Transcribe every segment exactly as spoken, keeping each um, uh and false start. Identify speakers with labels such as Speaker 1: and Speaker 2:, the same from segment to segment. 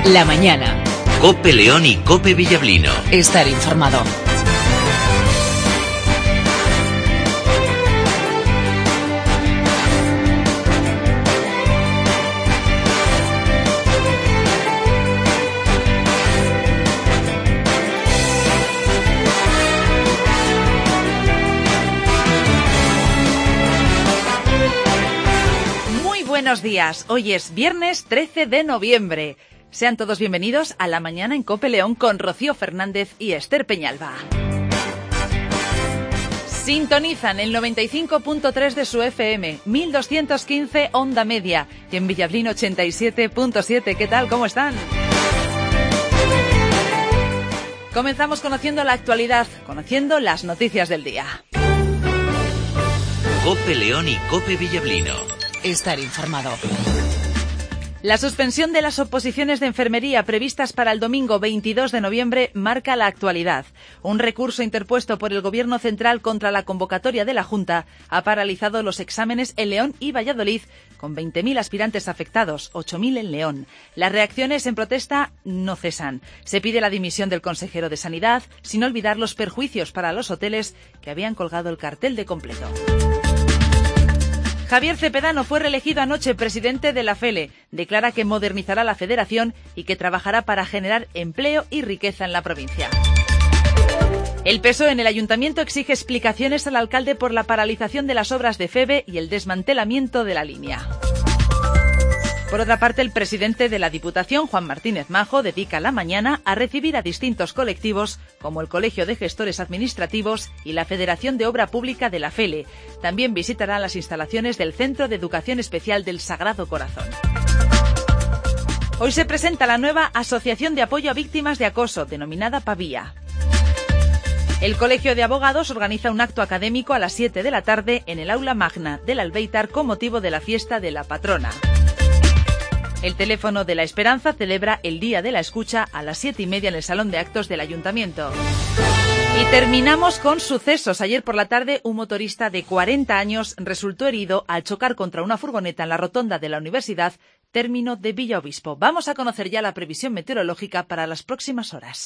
Speaker 1: La mañana.
Speaker 2: COPE León y COPE Villablino.
Speaker 1: Estar informado.
Speaker 3: Buenos días, hoy es viernes trece de noviembre. Sean todos bienvenidos a La Mañana en COPE León con Rocío Fernández y Esther Peñalba. Sintonizan el noventa y cinco punto tres de su F M, mil doscientos quince onda media y en Villablino ochenta y siete punto siete. ¿Qué tal? ¿Cómo están? Comenzamos conociendo la actualidad, conociendo las noticias del día.
Speaker 2: COPE León y COPE Villablino.
Speaker 1: Estar informado.
Speaker 3: La suspensión de las oposiciones de enfermería previstas para el domingo veintidós de noviembre marca la actualidad. Un recurso interpuesto por el Gobierno central contra la convocatoria de la Junta ha paralizado los exámenes en León y Valladolid, con veinte mil aspirantes afectados, ocho mil en León. Las reacciones en protesta no cesan. Se pide la dimisión del consejero de Sanidad, sin olvidar los perjuicios para los hoteles que habían colgado el cartel de completo. Javier Cepedano fue reelegido anoche presidente de la FELE. Declara que modernizará la federación y que trabajará para generar empleo y riqueza en la provincia. El P S O E en el ayuntamiento exige explicaciones al alcalde por la paralización de las obras de FEVE y el desmantelamiento de la línea. Por otra parte, el presidente de la Diputación, Juan Martínez Majo, dedica la mañana a recibir a distintos colectivos, como el Colegio de Gestores Administrativos y la Federación de Obra Pública de la FELE. También visitará las instalaciones del Centro de Educación Especial del Sagrado Corazón. Hoy se presenta la nueva Asociación de Apoyo a Víctimas de Acoso, denominada Pavía. El Colegio de Abogados organiza un acto académico a las siete de la tarde en el Aula Magna del Albéitar con motivo de la fiesta de la patrona. El Teléfono de la Esperanza celebra el Día de la Escucha a las siete y media en el Salón de Actos del Ayuntamiento. Y terminamos con sucesos. Ayer por la tarde, un motorista de cuarenta años resultó herido al chocar contra una furgoneta en la rotonda de la Universidad, término de Villaobispo. Vamos a conocer ya la previsión meteorológica para las próximas horas.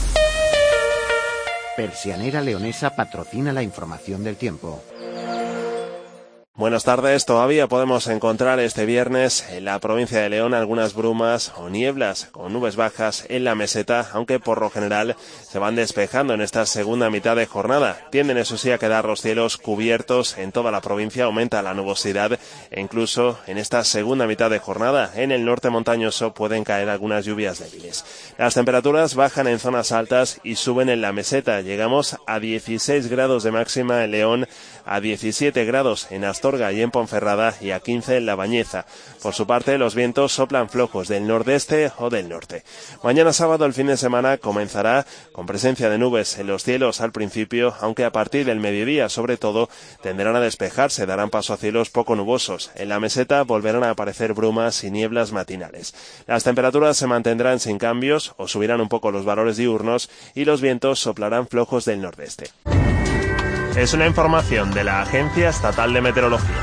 Speaker 4: Persianera Leonesa patrocina la información del tiempo.
Speaker 5: Buenas tardes. Todavía podemos encontrar este viernes en la provincia de León algunas brumas o nieblas con nubes bajas en la meseta, aunque por lo general se van despejando en esta segunda mitad de jornada. Tienden, eso sí, a quedar los cielos cubiertos en toda la provincia, aumenta la nubosidad e incluso en esta segunda mitad de jornada en el norte montañoso pueden caer algunas lluvias débiles. Las temperaturas bajan en zonas altas y suben en la meseta. Llegamos a dieciséis grados de máxima en León, a diecisiete grados en Astorga y en Ponferrada y a quince en La Bañeza. Por su parte, los vientos soplan flojos del nordeste o del norte. Mañana sábado, el fin de semana, comenzará con presencia de nubes en los cielos al principio, aunque a partir del mediodía, sobre todo, tenderán a despejarse, darán paso a cielos poco nubosos. En la meseta volverán a aparecer brumas y nieblas matinales. Las temperaturas se mantendrán sin cambios o subirán un poco los valores diurnos y los vientos soplarán flojos del nordeste. Es una información de la Agencia Estatal de Meteorología.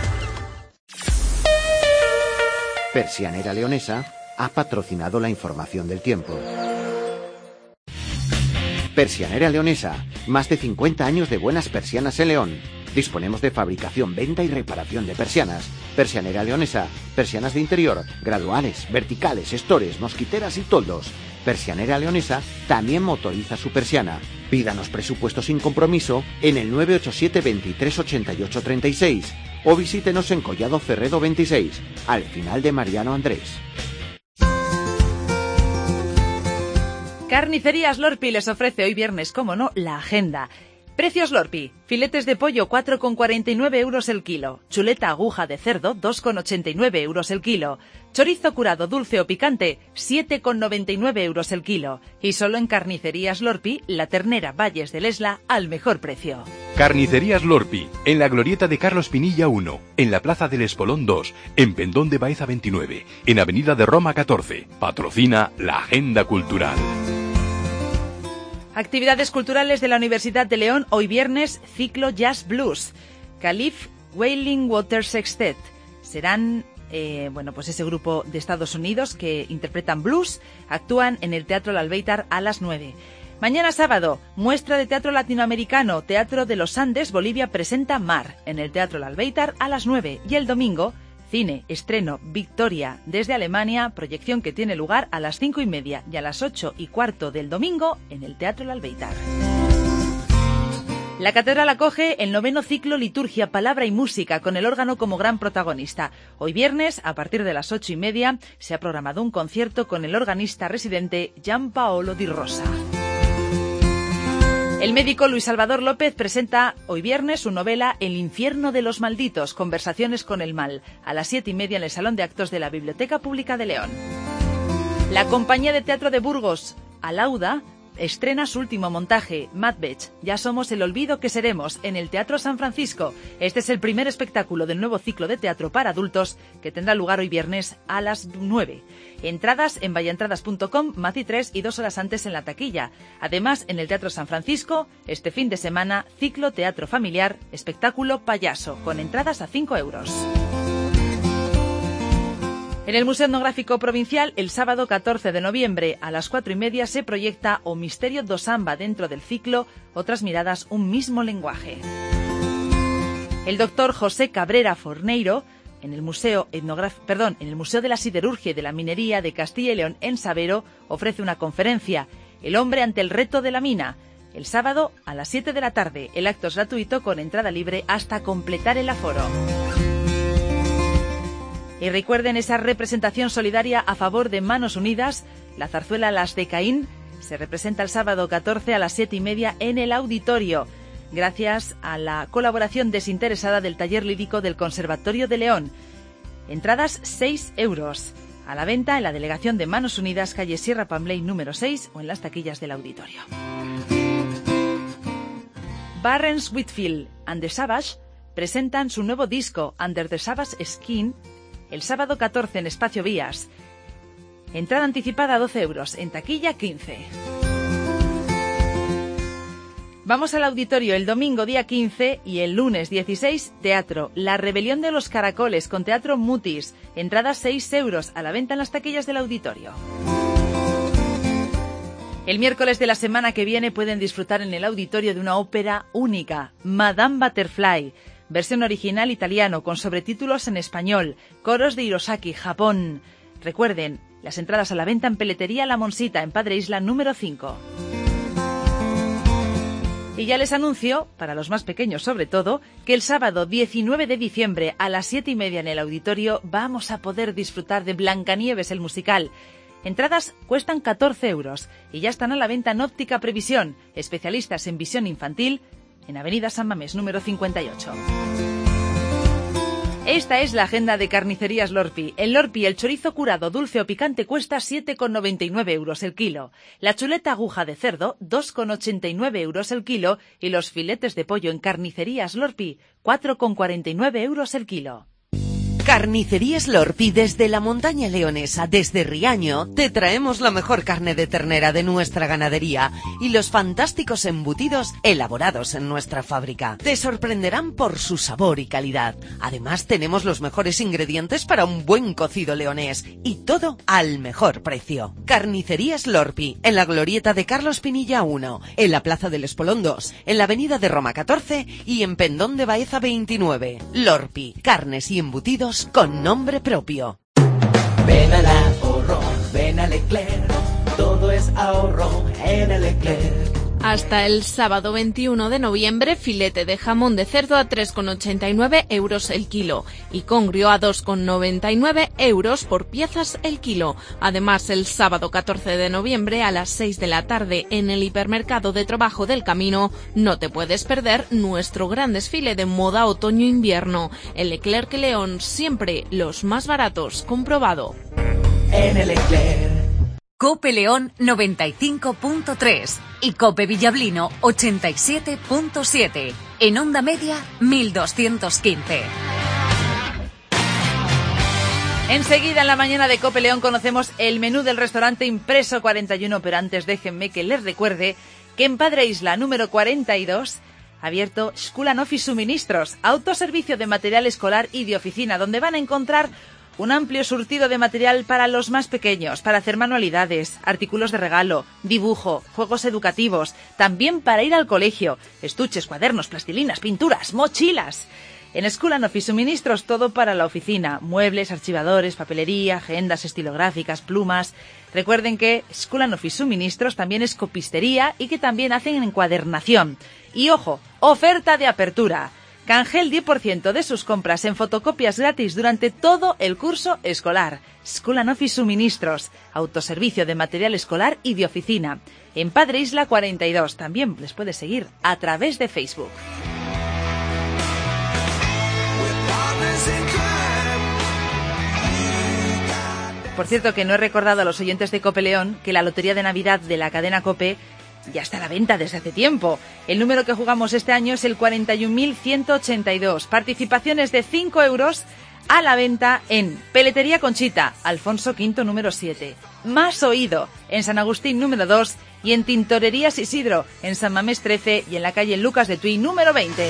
Speaker 4: Persianera Leonesa ha patrocinado la información del tiempo. Persianera Leonesa, más de cincuenta años de buenas persianas en León. Disponemos de fabricación, venta y reparación de persianas. Persianera Leonesa, persianas de interior, graduales, verticales, estores, mosquiteras y toldos. Persianera Leonesa también motoriza su persiana. Pídanos presupuesto sin compromiso en el nueve ocho siete, veintitrés, ochenta y ocho, treinta y seis o visítenos en Collado Ferredo veintiséis, al final de Mariano Andrés.
Speaker 3: Carnicerías Lorpi les ofrece hoy viernes, como no, la agenda. Precios Lorpi. Filetes de pollo cuatro con cuarenta y nueve euros el kilo. Chuleta aguja de cerdo dos con ochenta y nueve euros el kilo. Chorizo curado dulce o picante siete con noventa y nueve euros el kilo. Y solo en Carnicerías Lorpi, la ternera Valles del Esla al mejor precio.
Speaker 6: Carnicerías Lorpi, en la glorieta de Carlos Pinilla uno, en la Plaza del Espolón dos, en Pendón de Baeza veintinueve, en Avenida de Roma catorce. Patrocina la Agenda Cultural.
Speaker 3: Actividades culturales de la Universidad de León, hoy viernes, ciclo Jazz Blues. Calif Wailing Water Sextet. Serán eh, bueno, pues ese grupo de Estados Unidos que interpretan blues, actúan en el Teatro El Albéitar a las nueve. Mañana sábado, muestra de teatro latinoamericano, Teatro de los Andes, Bolivia presenta Mar, en el Teatro El Albéitar a las nueve. Y el domingo, cine, estreno, Victoria, desde Alemania, proyección que tiene lugar a las cinco y media y a las ocho y cuarto del domingo en el Teatro El Albéitar. La catedral acoge el noveno ciclo Liturgia, Palabra y Música, con el órgano como gran protagonista. Hoy viernes, a partir de las ocho y media, se ha programado un concierto con el organista residente Gian Paolo Di Rosa. El médico Luis Salvador López presenta hoy viernes su novela El infierno de los malditos, conversaciones con el mal, a las siete y media en el Salón de Actos de la Biblioteca Pública de León. La compañía de teatro de Burgos, Alauda, estrena su último montaje, Macbeth, Ya somos el olvido que seremos, en el Teatro San Francisco. Este es el primer espectáculo del nuevo ciclo de teatro para adultos que tendrá lugar hoy viernes a las nueve. Entradas en vallaentradas punto com, Maci tres y dos horas antes en la taquilla. Además, en el Teatro San Francisco, este fin de semana, ciclo teatro familiar, espectáculo payaso, con entradas a cinco euros. En el Museo Etnográfico Provincial, el sábado catorce de noviembre a las cuatro y media se proyecta O Misterio do Samba dentro del ciclo Otras miradas, un mismo lenguaje. El doctor José Cabrera Forneiro, en el Museo Etnograf- perdón, en el Museo de la Siderurgia y de la Minería de Castilla y León en Sabero, ofrece una conferencia, El hombre ante el reto de la mina. El sábado a las siete de la tarde, el acto es gratuito con entrada libre hasta completar el aforo. Y recuerden esa representación solidaria a favor de Manos Unidas, la zarzuela Las de Caín, se representa el sábado catorce a las siete y media en el auditorio, gracias a la colaboración desinteresada del Taller Lírico del Conservatorio de León. Entradas seis euros. A la venta en la delegación de Manos Unidas, calle Sierra Pambley número seis o en las taquillas del auditorio. Barrens Whitfield and the Savage presentan su nuevo disco Under the Savage Skin el sábado catorce en Espacio Vías. Entrada anticipada doce euros, en taquilla quince. Vamos al auditorio el domingo día quince y el lunes dieciséis, teatro La Rebelión de los Caracoles con Teatro Mutis. Entrada seis euros, a la venta en las taquillas del auditorio. El miércoles de la semana que viene pueden disfrutar en el auditorio de una ópera única, Madame Butterfly. Versión original italiano con sobretítulos en español, coros de Hirosaki, Japón. Recuerden, las entradas a la venta en Peletería La Monsita, en Padre Isla número cinco. Y ya les anuncio, para los más pequeños sobre todo, que el sábado diecinueve de diciembre a las siete y media en el auditorio vamos a poder disfrutar de Blancanieves el musical. Entradas cuestan catorce euros y ya están a la venta en Óptica Previsión, especialistas en visión infantil, en Avenida San Mamés número cincuenta y ocho. Esta es la agenda de Carnicerías Lorpi. En Lorpi el chorizo curado dulce o picante cuesta siete con noventa y nueve euros el kilo. La chuleta aguja de cerdo dos con ochenta y nueve euros el kilo y los filetes de pollo en Carnicerías Lorpi cuatro con cuarenta y nueve euros el kilo.
Speaker 7: Carnicerías Lorpi, desde la montaña leonesa, desde Riaño, te traemos la mejor carne de ternera de nuestra ganadería y los fantásticos embutidos elaborados en nuestra fábrica. Te sorprenderán por su sabor y calidad. Además, tenemos los mejores ingredientes para un buen cocido leonés y todo al mejor precio. Carnicerías Lorpi, en la glorieta de Carlos Pinilla uno, en la Plaza del Espolón dos, en la Avenida de Roma catorce y en Pendón de Baeza veintinueve. Lorpi, carnes y embutidos con nombre propio.
Speaker 8: Ven al ahorro, ven a Leclerc, todo es ahorro en el Leclerc.
Speaker 9: Hasta el sábado veintiuno de noviembre, filete de jamón de cerdo a tres con ochenta y nueve euros el kilo y congrio a dos con noventa y nueve euros por piezas el kilo. Además, el sábado catorce de noviembre a las seis de la tarde en el hipermercado de Trabajo del Camino no te puedes perder nuestro gran desfile de moda otoño-invierno. El Leclerc León, siempre los más baratos, comprobado.
Speaker 8: En el Leclerc.
Speaker 10: Cope León noventa y cinco punto tres y Cope Villablino ochenta y siete punto siete. En onda media mil doscientos quince.
Speaker 3: Enseguida en la mañana de Cope León conocemos el menú del restaurante Impreso cuarenta y uno, pero antes déjenme que les recuerde que en Padre Isla número cuarenta y dos ha abierto School and Office Suministros, autoservicio de material escolar y de oficina, donde van a encontrar Un amplio surtido de material para los más pequeños, para hacer manualidades, artículos de regalo, dibujo, juegos educativos, también para ir al colegio, estuches, cuadernos, plastilinas, pinturas, mochilas. En School and Office Suministros todo para la oficina, muebles, archivadores, papelería, agendas estilográficas, plumas. Recuerden que School and Office Suministros también es copistería y que también hacen encuadernación. Y ojo, oferta de apertura. Canje el diez por ciento de sus compras en fotocopias gratis durante todo el curso escolar. School and Office Suministros, autoservicio de material escolar y de oficina. En Padre Isla cuarenta y dos, también les puedes seguir a través de Facebook. Por cierto, que no he recordado a los oyentes de Cope León que la lotería de Navidad de la cadena Cope ya está a la venta desde hace tiempo. El número que jugamos este año es el cuarenta y un mil ciento ochenta y dos. Participaciones de cinco euros a la venta en Peletería Conchita, Alfonso quinto número siete. Más Oído, en San Agustín número dos. Y en Tintorerías Isidro, en San Mamés trece. Y en la calle Lucas de Tuy número veinte.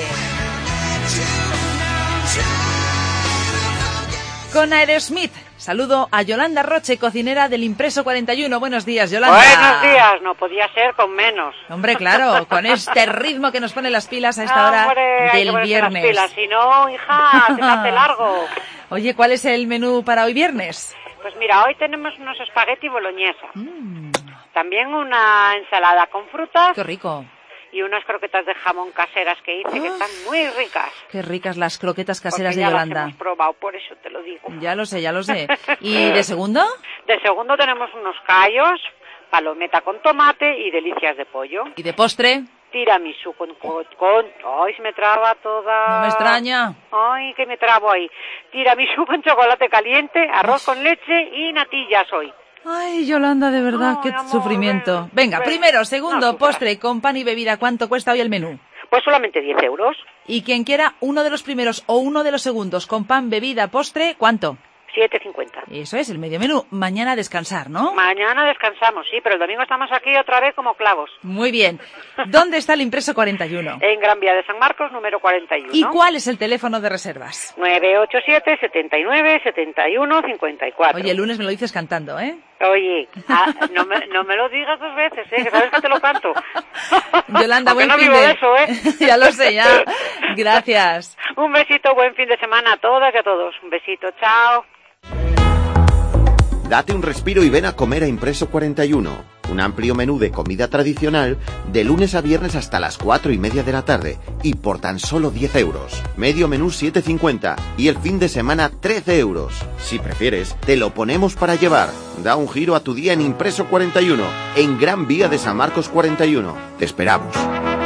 Speaker 3: Con Aerosmith. Saludo a Yolanda Roche, cocinera del Impreso cuarenta y uno. Buenos días, Yolanda.
Speaker 11: Buenos días, no podía ser con menos.
Speaker 3: Hombre, claro, con este ritmo que nos pone las pilas a esta hora
Speaker 11: Hombre,
Speaker 3: del viernes.
Speaker 11: Las pilas. Si no, hija, se me hace largo.
Speaker 3: Oye, ¿cuál es el menú para hoy viernes?
Speaker 11: Pues mira, hoy tenemos unos espagueti boloñesa.
Speaker 3: Mm. También
Speaker 11: También una ensalada con frutas.
Speaker 3: Qué rico.
Speaker 11: Y unas croquetas de jamón caseras que hice, que están muy ricas.
Speaker 3: Qué ricas las croquetas caseras
Speaker 11: Porque
Speaker 3: de
Speaker 11: ya
Speaker 3: Yolanda.
Speaker 11: las hemos probado, por eso te lo digo.
Speaker 3: Ya lo sé, ya lo sé. ¿Y de segundo?
Speaker 11: De segundo tenemos unos callos, palometa con tomate y delicias de pollo.
Speaker 3: ¿Y de postre?
Speaker 11: Tiramisú con, con, con... Ay, se me traba toda...
Speaker 3: No me extraña.
Speaker 11: Ay, que me trabo ahí. Tiramisú con chocolate caliente, arroz con leche y natillas hoy.
Speaker 3: Ay, Yolanda, de verdad,
Speaker 11: Ay,
Speaker 3: qué
Speaker 11: amor,
Speaker 3: sufrimiento.
Speaker 11: ven,
Speaker 3: Venga,
Speaker 11: ven.
Speaker 3: primero, segundo,
Speaker 11: No,
Speaker 3: postre con pan y bebida. ¿Cuánto cuesta hoy el menú?
Speaker 11: Pues solamente diez euros.
Speaker 3: Y quien quiera uno de los primeros o uno de los segundos con pan, bebida, postre, ¿cuánto?
Speaker 11: siete cincuenta.
Speaker 3: Eso es, el medio menú. Mañana a descansar, ¿no?
Speaker 11: Mañana descansamos, sí, pero el domingo estamos aquí otra vez como clavos.
Speaker 3: Muy bien. ¿Dónde está el Impreso cuarenta y uno?
Speaker 11: En Gran Vía de San Marcos, número cuarenta y uno.
Speaker 3: ¿Y cuál es el teléfono de reservas?
Speaker 11: nueve ocho siete, setenta y nueve, setenta y uno, cincuenta y cuatro.
Speaker 3: Oye, el lunes me lo dices cantando, ¿eh?
Speaker 11: Oye, ah, no, me, no me lo digas dos veces, ¿eh? Que sabes que te lo canto.
Speaker 3: Yolanda, buen
Speaker 11: no
Speaker 3: fin
Speaker 11: vivo
Speaker 3: de...
Speaker 11: de eso, ¿eh?
Speaker 3: Ya lo sé, ya. Gracias.
Speaker 11: Un besito, buen fin de semana a todas y a todos. Un besito, chao.
Speaker 4: Date un respiro y ven a comer a Impreso cuarenta y uno. Un amplio menú de comida tradicional de lunes a viernes hasta las cuatro y media de la tarde y por tan solo diez euros. Medio menú siete cincuenta y el fin de semana trece euros. Si prefieres, te lo ponemos para llevar. Da un giro a tu día en Impreso cuarenta y uno, en Gran Vía de San Marcos cuarenta y uno. Te esperamos.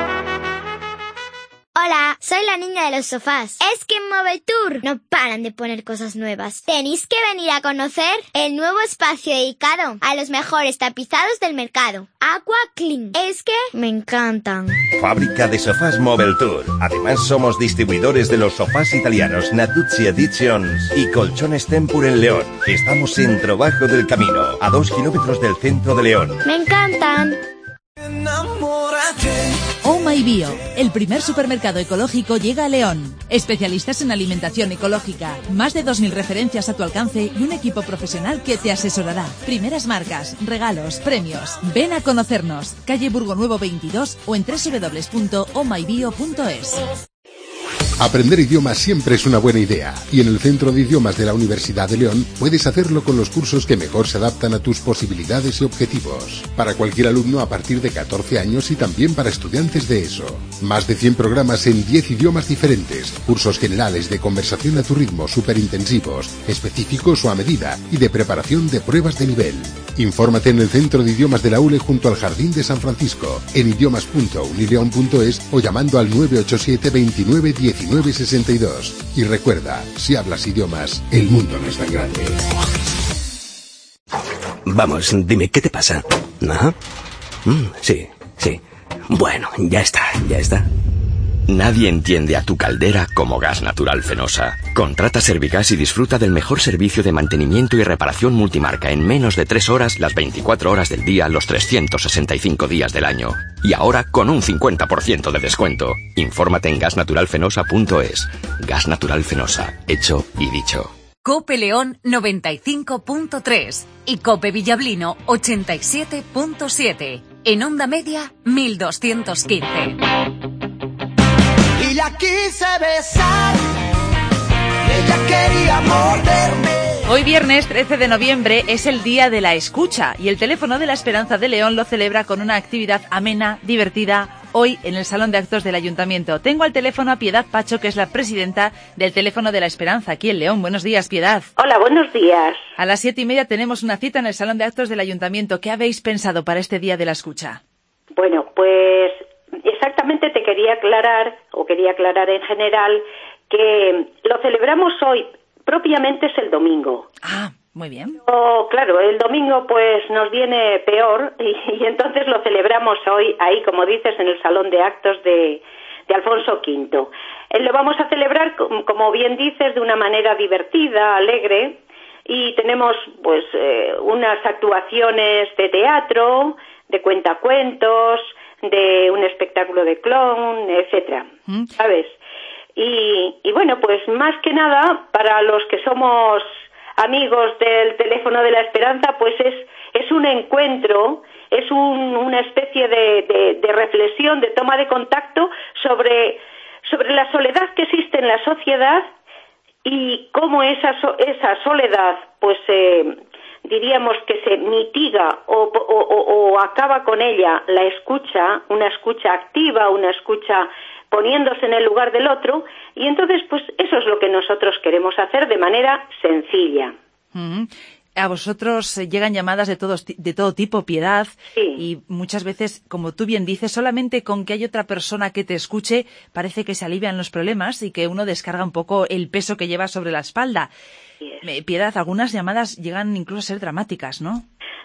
Speaker 12: Hola, soy la niña de los sofás. Es que en Movetur no paran de poner cosas nuevas. Tenéis que venir a conocer el nuevo espacio dedicado a los mejores tapizados del mercado. Aqua Clean. Es que me encantan.
Speaker 13: Fábrica de sofás Movetur. Además somos distribuidores de los sofás italianos Natuzzi Editions y colchones Tempur en León. Estamos en Trabajo del Camino, a dos kilómetros del centro de León.
Speaker 12: Me encantan.
Speaker 1: Oh My Bio, el primer supermercado ecológico llega a León. Especialistas en alimentación ecológica, más de dos mil referencias a tu alcance y un equipo profesional que te asesorará. Primeras marcas, regalos, premios. Ven a conocernos. Calle Burgo Nuevo veintidós o en doble u doble u doble u punto oh my bio punto es.
Speaker 14: Aprender idiomas siempre es una buena idea y en el Centro de Idiomas de la Universidad de León puedes hacerlo con los cursos que mejor se adaptan a tus posibilidades y objetivos. Para cualquier alumno a partir de catorce años y también para estudiantes de ESO. Más de cien programas en diez idiomas diferentes, cursos generales de conversación a tu ritmo superintensivos, específicos o a medida y de preparación de pruebas de nivel. Infórmate en el Centro de Idiomas de la U L E junto al Jardín de San Francisco, en idiomas punto unileon punto es o llamando al nueve ocho siete, veintinueve, diecinueve sesenta y dos. Y recuerda, si hablas idiomas, el mundo no es tan grande.
Speaker 15: Vamos, dime, ¿qué te pasa? ¿Ajá? Mm, sí, sí. Bueno, ya está, ya está. Nadie entiende a tu caldera como Gas Natural Fenosa. Contrata Servigas y disfruta del mejor servicio de mantenimiento y reparación multimarca en menos de tres horas, las veinticuatro horas del día, los trescientos sesenta y cinco días del año. Y ahora con un cincuenta por ciento de descuento. Infórmate en gas natural fenosa punto es. Gas Natural Fenosa, hecho y dicho.
Speaker 10: Cope León noventa y cinco punto tres y Cope Villablino ochenta y siete punto siete. En onda media, mil doscientos quince.
Speaker 16: Y la quise besar, y ella quería morderme.
Speaker 3: Hoy viernes trece de noviembre es el Día de la Escucha y el Teléfono de la Esperanza de León lo celebra con una actividad amena, divertida, hoy en el Salón de Actos del Ayuntamiento. Tengo al teléfono a Piedad Pacho, que es la presidenta del Teléfono de la Esperanza aquí en León. Buenos días, Piedad.
Speaker 17: Hola, buenos días.
Speaker 3: A las siete y media tenemos una cita en el Salón de Actos del Ayuntamiento. ¿Qué habéis pensado para este Día de la Escucha?
Speaker 17: Bueno, pues exactamente te quería aclarar, o quería aclarar en general, que lo celebramos hoy. Propiamente es el domingo.
Speaker 3: Ah, muy bien.
Speaker 17: Oh, claro, el domingo pues nos viene peor y, y entonces lo celebramos hoy ahí, como dices, en el Salón de Actos de, de Alfonso quinto. Eh, lo vamos a celebrar, como bien dices, de una manera divertida, alegre, y tenemos pues eh, unas actuaciones de teatro, de cuentacuentos, de un espectáculo de clown, etcétera. ¿Mm? ¿Sabes? Y, y bueno, pues más que nada, para los que somos amigos del Teléfono de la Esperanza, pues es, es un encuentro, es un, una especie de, de, de reflexión, de toma de contacto sobre, sobre la soledad que existe en la sociedad y cómo esa, so, esa soledad, pues eh, diríamos que se mitiga o, o, o, o acaba con ella la escucha, una escucha activa, una escucha poniéndose en el lugar del otro, y entonces pues eso es lo que nosotros queremos hacer de manera sencilla.
Speaker 3: Uh-huh. A vosotros llegan llamadas de todo, de todo tipo, Piedad,
Speaker 17: sí.
Speaker 3: Y muchas veces, como tú bien dices, solamente con que haya otra persona que te escuche parece que se alivian los problemas y que uno descarga un poco el peso que lleva sobre la espalda. Yes. Piedad, algunas llamadas llegan incluso a ser dramáticas, ¿no?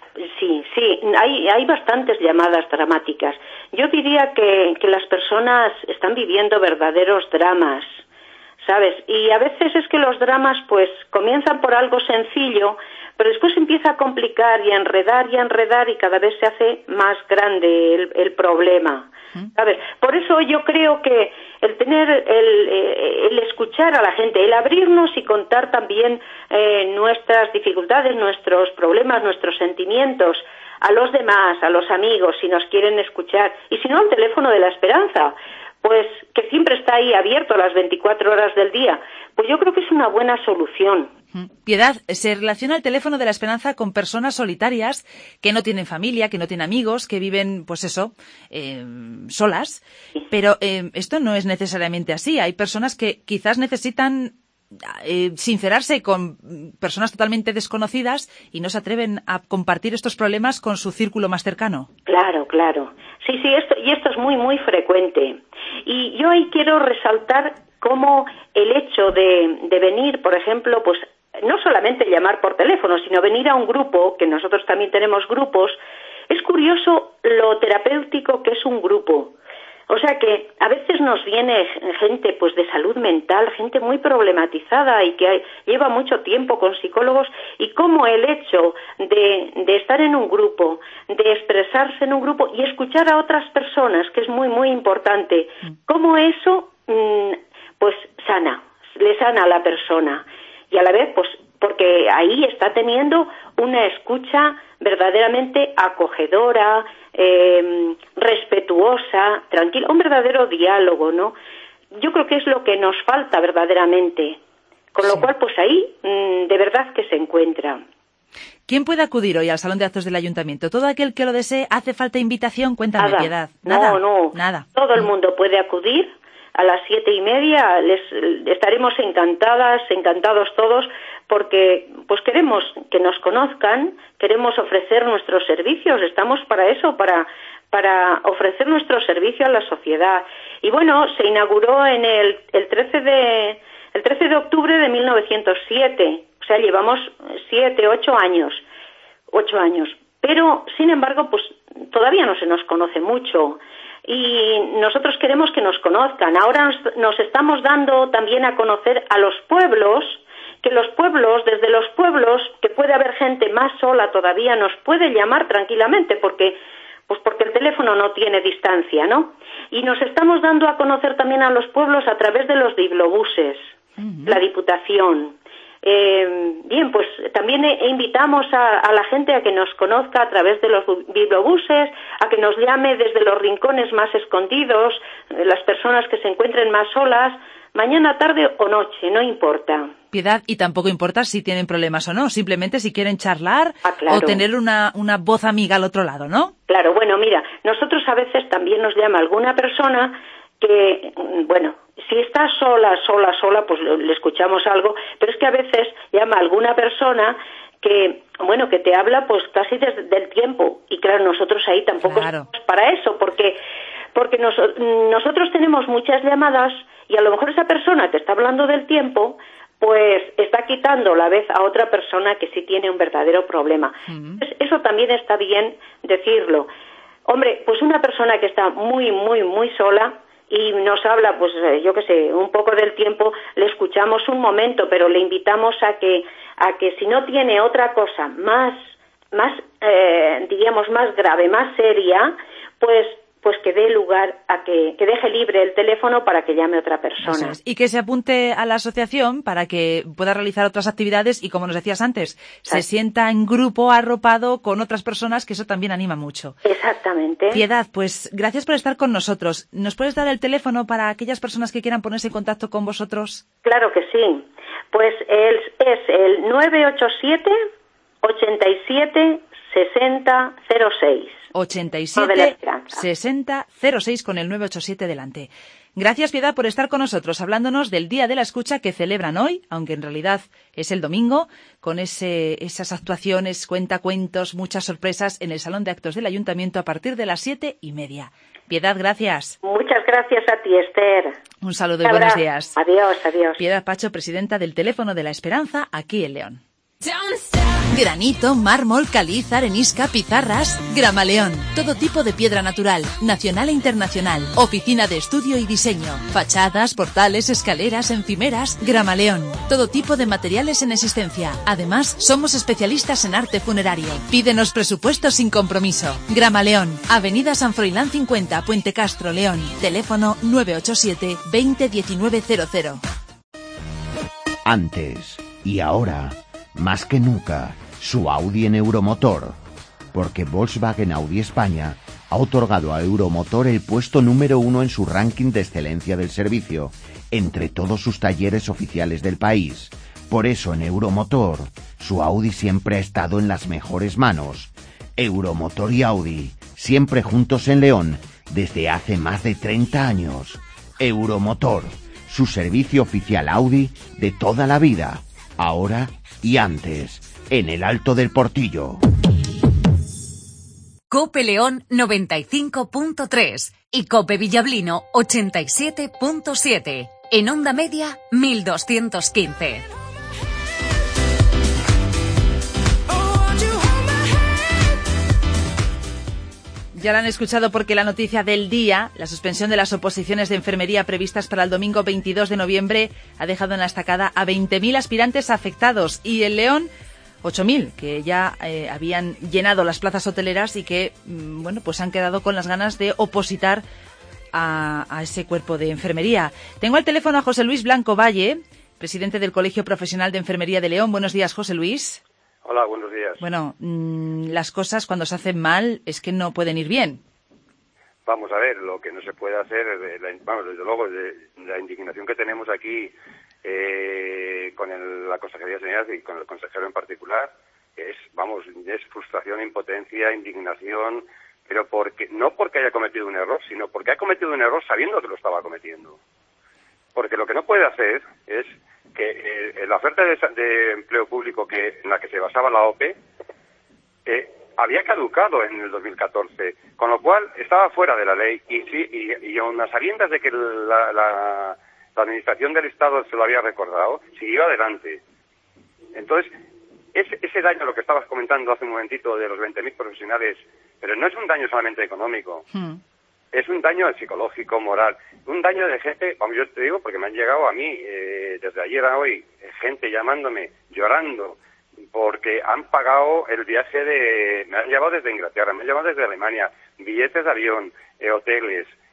Speaker 17: Sí, sí, hay, hay bastantes llamadas dramáticas. Yo diría que, que las personas están viviendo verdaderos dramas, ¿sabes? Y a veces es que los dramas pues comienzan por algo sencillo, pero después empieza a complicar y a enredar y a enredar y cada vez se hace más grande el, el problema, ¿sabes? Por eso yo creo que el tener, el, el escuchar a la gente, el abrirnos y contar también eh, nuestras dificultades, nuestros problemas, nuestros sentimientos a los demás, a los amigos, si nos quieren escuchar, y si no, al Teléfono de la Esperanza, pues que siempre está ahí abierto a las veinticuatro horas del día, pues yo creo que es una buena solución.
Speaker 3: Piedad, se relaciona el Teléfono de la Esperanza con personas solitarias que no tienen familia, que no tienen amigos, que viven, pues eso, eh, solas, pero eh, esto no es necesariamente así. Hay personas que quizás necesitan eh, sincerarse con personas totalmente desconocidas y no se atreven a compartir estos problemas con su círculo más cercano.
Speaker 17: Claro, claro. Sí, sí, esto, y esto es muy, muy frecuente. Y yo ahí quiero resaltar cómo el hecho de, de venir, por ejemplo, pues no solamente llamar por teléfono, sino venir a un grupo, que nosotros también tenemos grupos, es curioso lo terapéutico que es un grupo. O sea que a veces nos viene gente pues de salud mental, gente muy problematizada y que hay, lleva mucho tiempo con psicólogos, y cómo el hecho de, de estar en un grupo, de expresarse en un grupo y escuchar a otras personas, que es muy, muy importante, cómo eso mmm, pues sana, le sana a la persona. Y a la vez, pues, porque ahí está teniendo una escucha verdaderamente acogedora, eh, respetuosa, tranquila, un verdadero diálogo, ¿no? Yo creo que es lo que nos falta verdaderamente. Con lo sí. cual, pues ahí, mmm, de verdad que se encuentra.
Speaker 3: ¿Quién puede acudir hoy al Salón de Actos del Ayuntamiento? ¿Todo aquel que lo desee? ¿Hace falta invitación? Cuéntame,
Speaker 17: Nada.
Speaker 3: Piedad.
Speaker 17: ¿Nada? No, no.
Speaker 3: Nada.
Speaker 17: Todo el mundo puede acudir. A las siete y media les estaremos encantadas, encantados todos, porque pues queremos que nos conozcan, queremos ofrecer nuestros servicios, estamos para eso, para para ofrecer nuestro servicio a la sociedad. Y bueno, se inauguró en el el trece de el trece de octubre de mil novecientos siete, o sea, llevamos siete, ocho años, ocho años. Pero sin embargo, pues todavía no se nos conoce mucho. Y nosotros queremos que nos conozcan. Ahora nos, nos estamos dando también a conocer a los pueblos, que los pueblos, desde los pueblos, que puede haber gente más sola todavía, nos puede llamar tranquilamente, porque pues porque el teléfono no tiene distancia, ¿no? Y nos estamos dando a conocer también a los pueblos a través de los diplobuses, uh-huh. la Diputación, Eh, bien, pues también eh, invitamos a, a la gente a que nos conozca a través de los bibliobuses, a que nos llame desde los rincones más escondidos, eh, las personas que se encuentren más solas, mañana, tarde o noche, no importa.
Speaker 3: Piedad, y tampoco importa si tienen problemas o no, simplemente si quieren charlar
Speaker 17: ah, claro.
Speaker 3: o tener una, una voz amiga al otro lado, ¿no?
Speaker 17: Claro, bueno, mira, nosotros a veces también nos llama alguna persona que, bueno, si está sola, sola, sola, pues le, le escuchamos algo, pero es que a veces llama alguna persona que, bueno, que te habla pues casi desde el tiempo, y claro, nosotros ahí tampoco
Speaker 3: claro.
Speaker 17: estamos para eso, porque porque nos, nosotros tenemos muchas llamadas y a lo mejor esa persona que está hablando del tiempo pues está quitando la vez a otra persona que sí tiene un verdadero problema. Uh-huh. Eso también está bien decirlo. Hombre, pues una persona que está muy, muy, muy sola y nos habla, pues yo qué sé, un poco del tiempo, le escuchamos un momento, pero le invitamos a que, a que si no tiene otra cosa más, más eh, diríamos, más grave, más seria, pues pues que dé lugar a que, que deje libre el teléfono para que llame otra persona.
Speaker 3: Es. Y que se apunte a la asociación para que pueda realizar otras actividades y, como nos decías antes, se sienta en grupo arropado con otras personas, que eso también anima mucho.
Speaker 17: Exactamente.
Speaker 3: Piedad, pues gracias por estar con nosotros. ¿Nos puedes dar el teléfono para aquellas personas que quieran ponerse en contacto con vosotros?
Speaker 17: Claro que sí. Pues el, es el nueve ocho siete, ochenta y siete, sesenta cero seis.
Speaker 3: ochenta y siete, sesenta cero seis con el nueve ocho siete delante. Gracias, Piedad, por estar con nosotros, hablándonos del Día de la Escucha que celebran hoy, aunque en realidad es el domingo, con ese, esas actuaciones, cuentacuentos, muchas sorpresas en el Salón de Actos del Ayuntamiento a partir de las siete y media. Piedad, gracias.
Speaker 17: Muchas gracias a ti, Esther.
Speaker 3: Un saludo y buenos días.
Speaker 17: Adiós, adiós.
Speaker 3: Piedad Pacho, presidenta del Teléfono de la Esperanza, aquí en León. Granito, mármol, caliza, arenisca, pizarras. Gramaleón. Todo tipo de piedra natural, nacional e internacional. Oficina de estudio y diseño. Fachadas, portales, escaleras, encimeras. Gramaleón. Todo tipo de materiales en existencia. Además, somos especialistas en arte funerario. Pídenos presupuesto sin compromiso. Gramaleón. Avenida San Froilán cincuenta, Puente Castro, León. Teléfono nueve ocho siete, veinte diecinueve cero cero.
Speaker 4: Antes y ahora, más que nunca, su Audi en Euromotor, porque Volkswagen Audi España ha otorgado a Euromotor el puesto número uno en su ranking de excelencia del servicio entre todos sus talleres oficiales del país. Por eso en Euromotor, su Audi siempre ha estado en las mejores manos. Euromotor y Audi, siempre juntos en León, desde hace más de treinta años. Euromotor, su servicio oficial Audi de toda la vida, ahora y antes, en el Alto del Portillo.
Speaker 10: Cope León noventa y cinco punto tres y Cope Villablino ochenta y siete punto siete. En onda media, mil doscientos quince.
Speaker 3: Ya la han escuchado porque la noticia del día, la suspensión de las oposiciones de enfermería previstas para el domingo veintidós de noviembre, ha dejado en la estacada a veinte mil aspirantes afectados y en León ocho mil, que ya eh, habían llenado las plazas hoteleras y que, bueno, pues han quedado con las ganas de opositar a, a ese cuerpo de enfermería. Tengo al teléfono a José Luis Blanco Valle, presidente del Colegio Profesional de Enfermería de León. Buenos días, José Luis.
Speaker 18: Hola, buenos días.
Speaker 3: Bueno, mmm, las cosas cuando se hacen mal es que no pueden ir bien.
Speaker 18: Vamos a ver, lo que no se puede hacer, la, vamos, desde luego, de, la indignación que tenemos aquí eh, con el, la Consejería de Sanidad y con el consejero en particular, es, vamos, es frustración, impotencia, indignación, pero porque no porque haya cometido un error, sino porque ha cometido un error sabiendo que lo estaba cometiendo. Porque lo que no puede hacer es que eh, la oferta de, de empleo público que en la que se basaba la O P E eh, había caducado en el dos mil catorce, con lo cual estaba fuera de la ley y sí y, y aun a sabiendas de que la, la, la administración del Estado se lo había recordado, siguió adelante. Entonces, ese, ese daño, lo que estabas comentando hace un momentito de los veinte mil profesionales, pero no es un daño solamente económico. Hmm. Es un daño psicológico, moral, un daño de gente, vamos, yo te digo, porque me han llegado a mí, eh, desde ayer a hoy, gente llamándome, llorando, porque han pagado el viaje de, me han llevado desde Inglaterra, me han llevado desde Alemania, billetes de avión, eh, hoteles,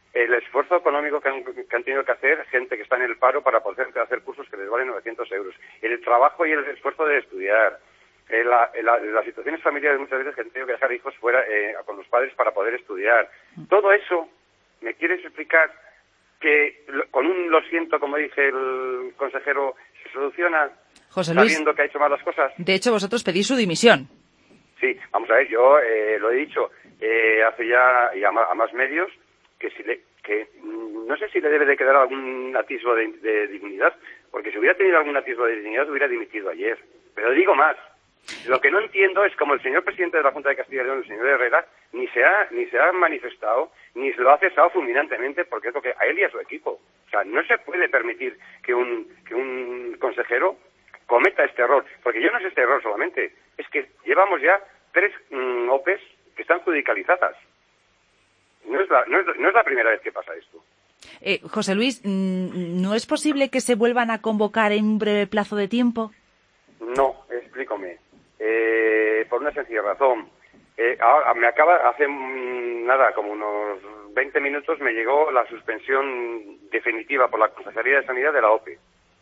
Speaker 18: el esfuerzo económico que han, que han tenido que hacer gente que está en el paro para poder hacer cursos que les valen novecientos euros, el trabajo y el esfuerzo de estudiar, eh, la, la, las situaciones familiares muchas veces que han tenido que dejar hijos fuera eh, con los padres para poder estudiar. Todo eso, ¿me quieres explicar que con un lo siento, como dice el consejero, se soluciona
Speaker 3: José Luis,
Speaker 18: sabiendo que ha hecho mal las cosas?
Speaker 3: De hecho, vosotros pedís su dimisión.
Speaker 18: Sí, vamos a ver, yo eh, lo he dicho eh, hace ya y a, ma, a más medios que si le, que no sé si le debe de quedar algún atisbo de, de dignidad, porque si hubiera tenido algún atisbo de dignidad hubiera dimitido ayer. Pero digo más, lo que no entiendo es como el señor presidente de la Junta de Castilla y León, el señor Herrera, ni se ha ni se ha manifestado, ni se lo ha cesado fulminantemente, porque es lo que a él y a su equipo. O sea, no se puede permitir que un que un consejero cometa este error, porque yo no sé este error solamente, es que llevamos ya tres mmm, O P Es que están judicializadas. No es, la, no, es, no es la primera vez que pasa esto.
Speaker 3: Eh, José Luis, ¿no es posible que se vuelvan a convocar en un breve plazo de tiempo?
Speaker 18: No, explícame. Eh, por una sencilla razón. Eh, ahora, me acaba, hace mmm, nada, como unos veinte minutos, me llegó la suspensión definitiva por la Consejería de Sanidad de la O P E.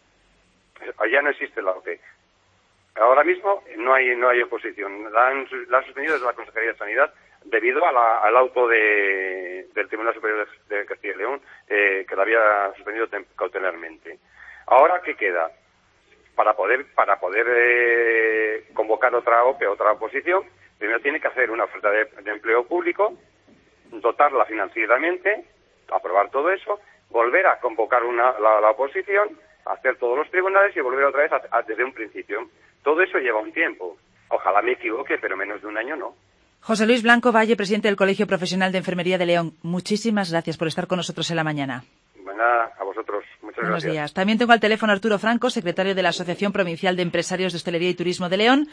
Speaker 18: Ya no existe la O P E. Ahora mismo no hay no hay oposición. La han, la han suspendido desde la Consejería de Sanidad debido a la, al auto de, del Tribunal Superior de, de Castilla y León, eh, que la había suspendido cautelarmente. Ahora, ¿qué queda? Para poder para poder eh, convocar otra O P E, otra oposición, primero tiene que hacer una oferta de, de empleo público, dotarla financieramente, aprobar todo eso, volver a convocar una, la, la oposición, hacer todos los tribunales y volver otra vez a, a, desde un principio. Todo eso lleva un tiempo. Ojalá me equivoque, pero menos de un año no.
Speaker 3: José Luis Blanco Valle, presidente del Colegio Profesional de Enfermería de León, muchísimas gracias por estar con nosotros en la mañana.
Speaker 18: Bueno, a vosotros. Muchas
Speaker 3: Buenos
Speaker 18: gracias.
Speaker 3: días. También tengo al teléfono a Arturo Franco, secretario de la Asociación Provincial de Empresarios de Hostelería y Turismo de León.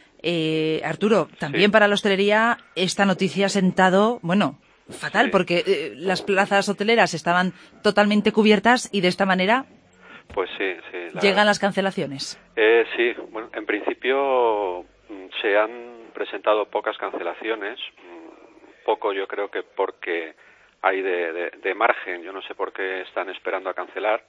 Speaker 3: Eh, Arturo, también sí. Para la hostelería esta noticia ha sentado, bueno, fatal, sí. porque eh, las plazas hoteleras estaban totalmente cubiertas y de esta manera...
Speaker 19: Pues sí, sí.
Speaker 3: La... ¿Llegan las cancelaciones?
Speaker 19: Eh, sí, bueno, en principio se han presentado pocas cancelaciones, poco yo creo que porque hay de, de, de margen, yo no sé por qué están esperando a cancelar,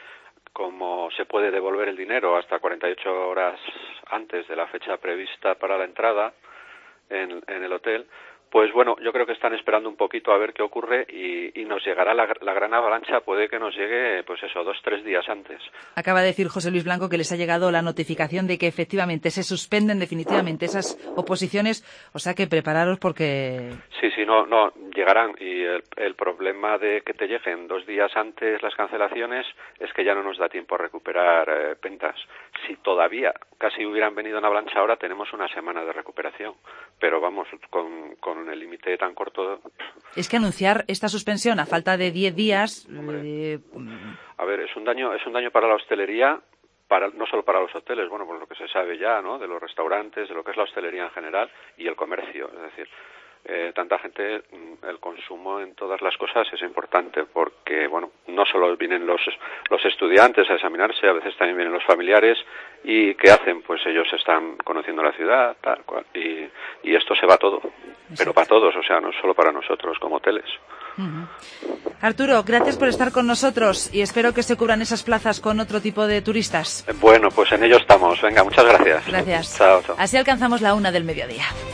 Speaker 19: como se puede devolver el dinero hasta cuarenta y ocho horas antes de la fecha prevista para la entrada en, en el hotel. Pues bueno, yo creo que están esperando un poquito a ver qué ocurre y, y nos llegará la, la gran avalancha, puede que nos llegue, pues eso, dos, tres días antes.
Speaker 3: Acaba de decir José Luis Blanco que les ha llegado la notificación de que efectivamente se suspenden definitivamente esas oposiciones, o sea que prepararos porque...
Speaker 19: Sí, sí, no, no, llegarán y el, el problema de que te lleguen dos días antes las cancelaciones es que ya no nos da tiempo a recuperar eh, ventas. Si todavía casi hubieran venido en avalancha ahora, tenemos una semana de recuperación, pero vamos, con... con el límite tan corto.
Speaker 3: Es que anunciar esta suspensión a falta de diez días... Eh...
Speaker 19: A ver, es un daño es un daño para la hostelería, para no solo para los hoteles, bueno, por lo que se sabe ya, ¿no?, de los restaurantes, de lo que es la hostelería en general y el comercio, es decir, eh, tanta gente, el consumo en todas las cosas es importante porque, bueno, no solo vienen los los estudiantes a examinarse, a veces también vienen los familiares y ¿qué hacen? Pues ellos están conociendo la ciudad, tal cual, y, y esto se va todo, pero para todos, o sea, no solo para nosotros como hoteles.
Speaker 3: Uh-huh. Arturo, gracias por estar con nosotros y espero que se cubran esas plazas con otro tipo de turistas.
Speaker 19: Bueno, pues en ello estamos. Venga, muchas gracias.
Speaker 3: Gracias.
Speaker 19: Chao, chao.
Speaker 3: Así alcanzamos la una del mediodía.